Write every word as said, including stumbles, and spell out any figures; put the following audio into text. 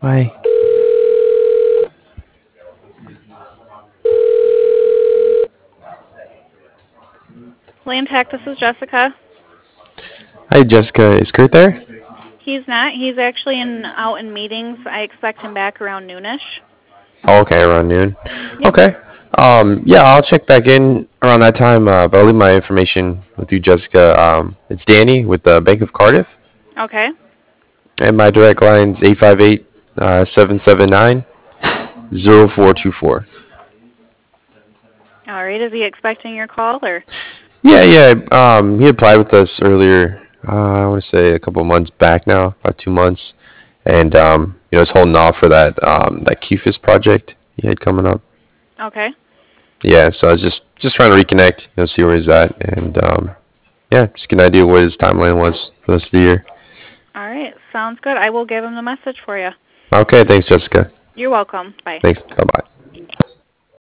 Bye. Land Tech, this is Jessica. Hi, Jessica. Is Kurt there? He's not. He's actually in out in meetings. I expect him back around noonish. Oh, okay, around noon. Yep. Okay. Um, yeah, I'll check back in around that time. Uh, but I'll leave my information with you, Jessica. Um, it's Danny with the Bank of Cardiff, Okay. and my direct line's eight five eight uh seven seven nine zero four two four. All right. Is he expecting your call or? Yeah, yeah. Um, he applied with us earlier. Uh, I want to say a couple months back now, about two months, and um, you know, was holding off for that um that Q F I S project he had coming up. Okay. Yeah, so I was just just trying to reconnect, you know, see where he's at, and um, yeah, just get an idea what his timeline was for the rest of the year. All right. Sounds good. I will give him the message for you. Okay, thanks, Jessica. You're welcome. Bye. Thanks. Bye bye.